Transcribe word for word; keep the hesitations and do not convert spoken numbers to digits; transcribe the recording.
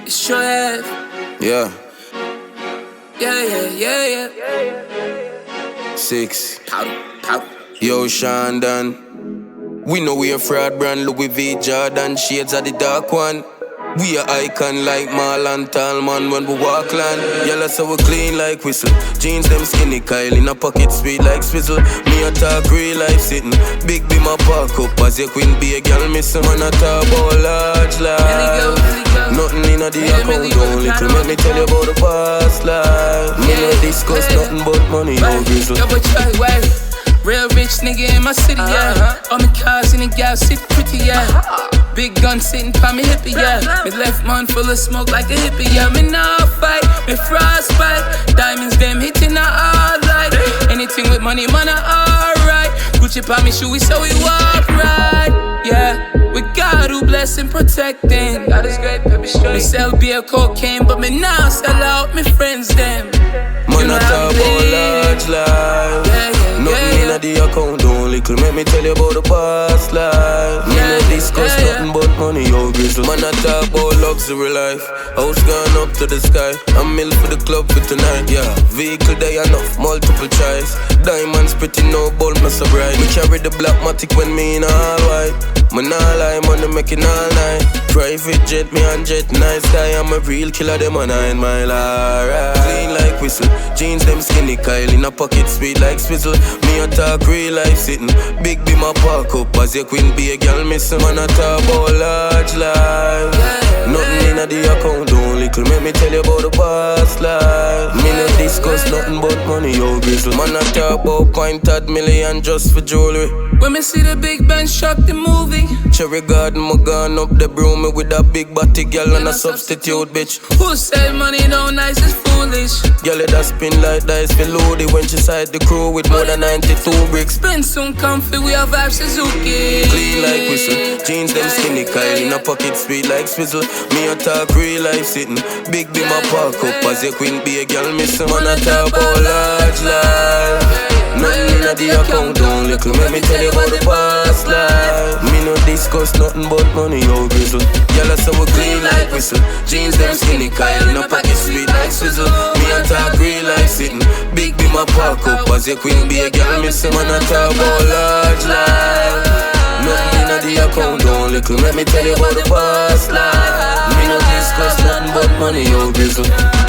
sure have. Yeah. Yeah, yeah, yeah, yeah. Six. Powder, powder. Yo, Shandon. We know we a fraud brand, Louis V, Jordan, shades of the dark one. We a icon like Marlon Tallman when we walk land. Yellow so we clean like whistle. Jeans them skinny, Kyle in a pocket sweet like swizzle. Me a talk real life sitting. Big be my park up as your queen be a girl missing. Man a talk about large life. Nothing in a the account, don't little. Let me tell you about the past life. Me no discuss nothing but money, no grizzle. Yo, but try, wait. Real rich nigga in my city, yeah. Uh-huh. All my cars in the gal sit pretty, yeah. Uh-huh. Big gun sitting by me hippie, yeah. Me left man full of smoke like a hippie, yeah. Me nah fight, me frostbite. Diamonds them hitting a hard light. Anything with money, man, alright. Gucci pa me shoe, so we walk right, yeah. We God who bless and protecting. God is great, baby, straight. Me sell beer, cocaine, but me now sell out me friends them. Man, I talk about large life. Yeah, yeah, nothing yeah, in a the account, don't little. Let me tell you about the past life. Me yeah, no discuss yeah, nothing but money, yo grizzle. Man, I talk about luxury life. House gone up to the sky. I'm mill for the club for tonight, yeah. Vehicle day enough, multiple choice. Diamonds pretty, no bulb, not so bright. Me carry the black matic when me in all white. Man, all lie, money making all night. Private jet, me and jet, nice guy. I'm a real killer, them a nine mile, alright. Clean like whistle, jeans them skinny, Kyle in a pocket sweet like swizzle. Me a talk real life sitting, big be my park up as your queen be a girl missing. Man, I talk about large life. Nothing in a the account, don't little. Let me tell you about the past life. Me no discuss nothing but money, yo grizzle. Man, I talk about pointed million just for jewelry. When me see the Big Ben shop the movie, Cherry Garden, my gun up the broom me with a big body girl and a substitute bitch. Who say money don't nice is foolish. Girl that spin like dice for loaded when she side the crew with more than ninety-two bricks. Spin soon comfy, we have vibe Suzuki. Clean like whistle, jeans them skinny, Kyle in a pocket sweet like swizzle. Me a talk real life sitting, big be my park up as your queen be a girl missing. Man I talk about large life. Nothing in a the account, don't little. Let me tell you about the past life. Me no discuss nothing but money, yo grizzle. Yellow so we clean like whistle, jeans them skinny, Kyle in a pocket sweet like swizzle. Me a talk real life sitting, big be my park up as your queen be a girl missing. Man I talk about large life. Nothing in a the account, don't little. Let me tell you about the past life. Me no discuss nothing but money, yo grizzle.